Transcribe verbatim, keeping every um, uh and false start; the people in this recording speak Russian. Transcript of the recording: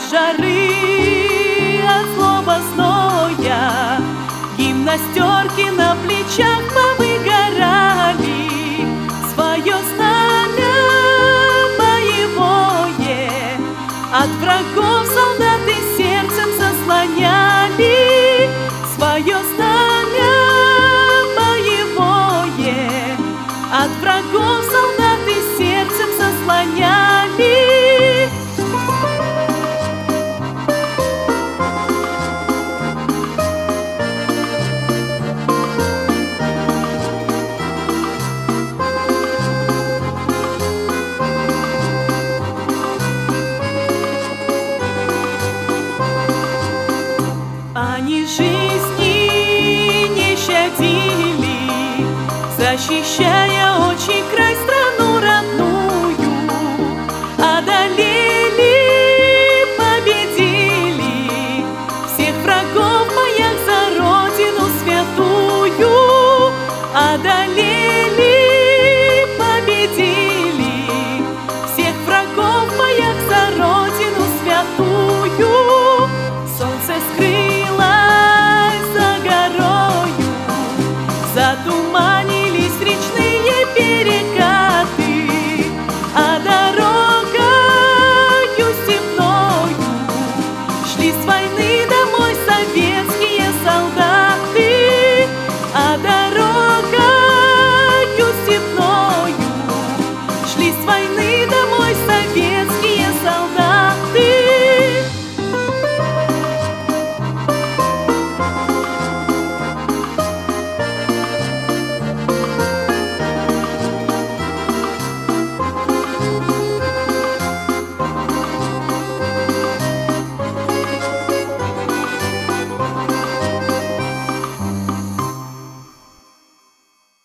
жары, от злого зноя. Гимнастерки на плечах повыгорали, свое знамя боевое от врагов солдаты сердцем заслоняли. Свое знамя боевое от врагов солдаты сердцем заслоняли. Они жизни не щадили, защищая отчий край страны.